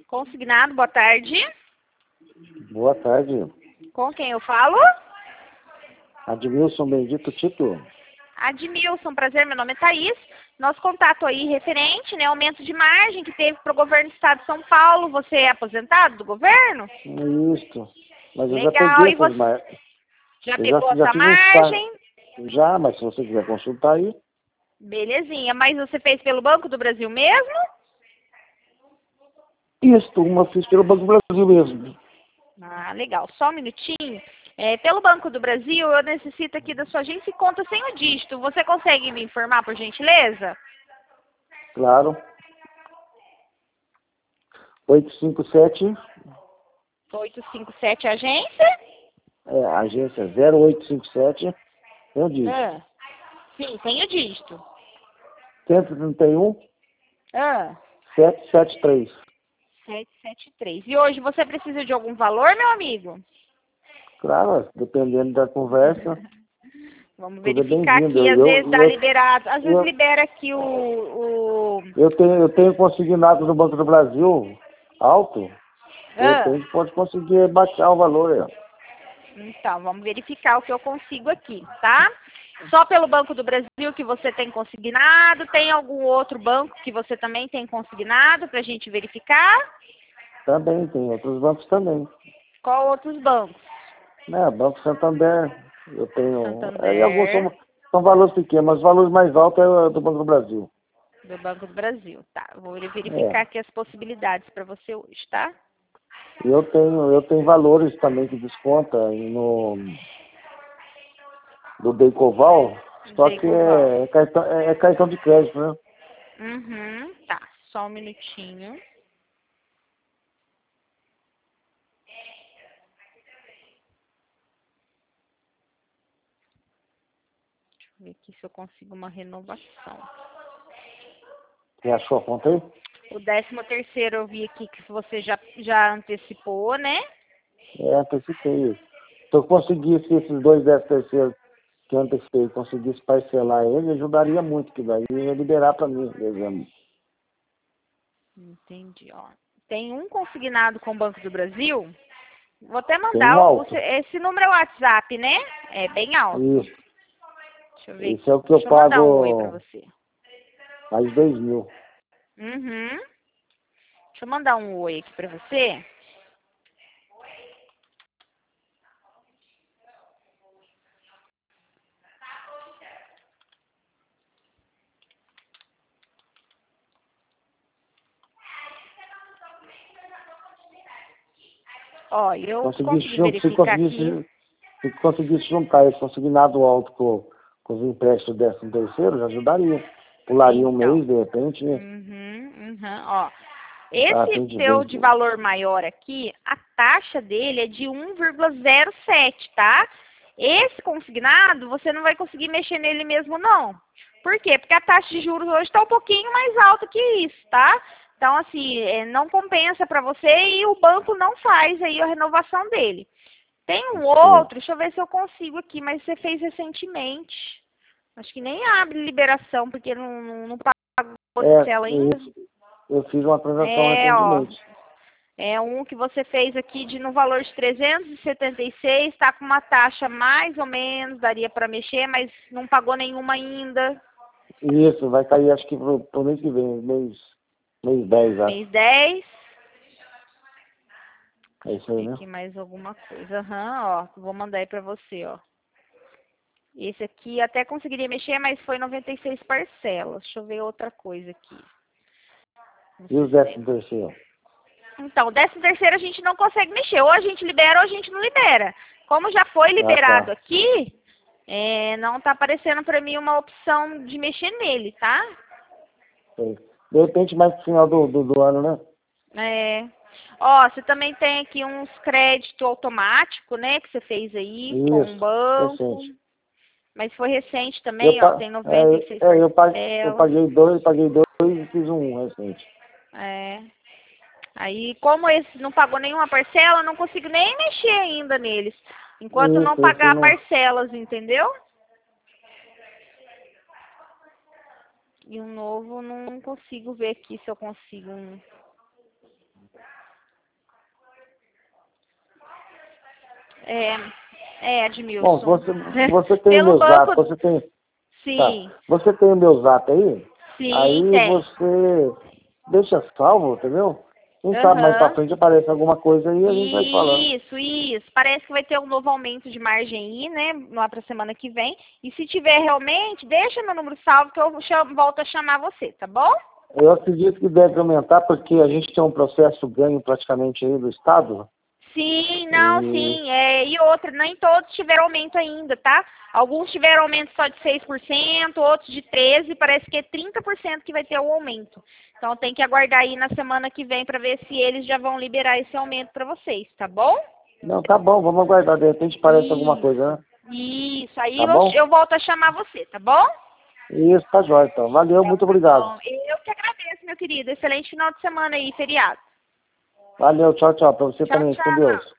Consignado, boa tarde. Boa tarde. Com quem eu falo? Admilson Bendito Tito. Admilson, prazer, meu nome é Thaís. Nosso contato aí referente, né, aumento de margem que teve para o governo do estado de São Paulo. Você é aposentado do governo? Isso. Mas eu já Legal, peguei e essas você margens. já Eu pegou já essa fiz uns carros. margem? Já, mas se você quiser consultar aí. Belezinha, mas você fez pelo Banco do Brasil mesmo? Isso, uma fiz pelo Banco do Brasil mesmo. Ah, legal. Só um minutinho. Pelo Banco do Brasil, eu necessito aqui da sua agência e conta sem o dígito. Você consegue me informar, por gentileza? Claro. 857, 857 agência? agência 0857, eu disse. Sim, tem o dígito. 131, Ah, 773. 773. E hoje você precisa de algum valor, meu amigo? Claro, dependendo da conversa, Vamos tudo é verificar bem-vindo. aqui, às vezes dá liberado. Às vezes Eu, libera aqui o... eu tenho consignado no Banco do Brasil alto. De Ah, repente pode conseguir baixar o valor aí, ó. então, vamos verificar o que eu consigo aqui, tá? Só pelo Banco do Brasil que você tem consignado? Tem algum outro banco que você também tem consignado para a gente verificar? Também, tem outros bancos também. Qual outros bancos? Né, Banco Santander, eu tenho. E alguns Santander, são valores pequenos, mas os valores mais altos é o do Banco do Brasil. do Banco do Brasil. Tá, vou verificar É. aqui as possibilidades para você hoje, tá? E eu tenho valores também que desconta do Decoval, só que Decoval. é cartão de crédito, né? Uhum, tá, só um minutinho. Deixa eu ver aqui se eu consigo uma renovação. Você achou a conta aí? O 13º eu vi aqui que você já antecipou, né? Antecipei. Se eu conseguisse esses dois 13º que eu antecipei, conseguisse parcelar ele, ajudaria muito, que daí ia liberar para mim, dezembro. Entendi, ó. Tem um consignado com o Banco do Brasil. Vou até Tem um mandar. alto. Esse número é o WhatsApp, né? É bem alto. Isso. Deixa eu ver Isso é aqui. o que eu Deixa eu mandar um oi pra pago você. mais de 2.000. Uhum. Deixa eu mandar um oi aqui pra você. Ó, eu consegui verificar aqui. Se conseguisse juntar esse consignado alto com os empréstimos do 13º, já ajudaria. Pularia um Então. mês, de repente, né? Ó. Ah, Esse entendi seu bem. de valor maior aqui, a taxa dele é de 1,07, tá? Esse consignado, você não vai conseguir mexer nele mesmo, não. Por quê? Porque a taxa de juros hoje está um pouquinho mais alta que isso, tá? Então, assim, não compensa para você e o banco não faz aí a renovação dele. Tem um Sim. outro, deixa eu ver se eu consigo aqui, mas você fez recentemente. Acho que nem abre liberação, porque não pagou parcela ainda. Isso. Eu fiz uma transação Ó. recentemente. É um que você fez aqui no valor de 376, está com uma taxa mais ou menos, daria para mexer, mas não pagou nenhuma ainda. Isso, vai cair acho que pro mês que vem, mês 10, acho. Mês 10. É isso Deixa eu aí, ver né? aqui mais alguma coisa. Ó, vou mandar aí para você, ó. Esse aqui até conseguiria mexer, mas foi 96 parcelas. Deixa eu ver outra coisa aqui. E os 13º? Então, o 13º a gente não consegue mexer. Ou a gente libera ou a gente não libera. Como já foi Ah, liberado tá. aqui, não está aparecendo para mim uma opção de mexer nele, tá? Sei. De repente, mais pro final do ano, né? Ó, você também tem aqui uns créditos automáticos, né? Que você fez aí com um Isso, banco. recente. Mas foi recente também, ó. Tem 96 Eu parcelas. paguei dois e fiz um recente. É. Aí, como esse não pagou nenhuma parcela, eu não consigo nem mexer ainda neles. Enquanto não Isso, esse pagar não. parcelas, entendeu? E um novo, não consigo ver aqui se eu consigo um. Admilson. Bom, você tem o meu zap, você tem... Sim. Tá. Você tem o meu zap aí? Sim, aí tem. Você deixa salvo, entendeu? Quem sabe mais pra frente aparece alguma coisa aí e a gente vai falando. Isso. Parece que vai ter um novo aumento de margem aí, né? Lá pra semana que vem. E se tiver realmente, deixa meu número salvo que eu volto a chamar você, tá bom? Eu acredito que deve aumentar porque a gente tem um processo ganho praticamente aí do Estado. Sim, sim. E outra, nem todos tiveram aumento ainda, tá? Alguns tiveram aumento só de 6%, outros de 13%, parece que é 30% que vai ter o aumento. Então tem que aguardar aí na semana que vem para ver se eles já vão liberar esse aumento para vocês, tá bom? Não, tá bom, vamos aguardar, de repente parece alguma coisa, né? Isso, aí Tá bom? eu volto a chamar você, tá bom? Isso, tá jóia, então. Valeu, muito obrigado. Bom, eu que agradeço, meu querido. Excelente final de semana aí, feriado. Valeu, tchau, tchau. Pra você Tchau, também, com tchau. Deus.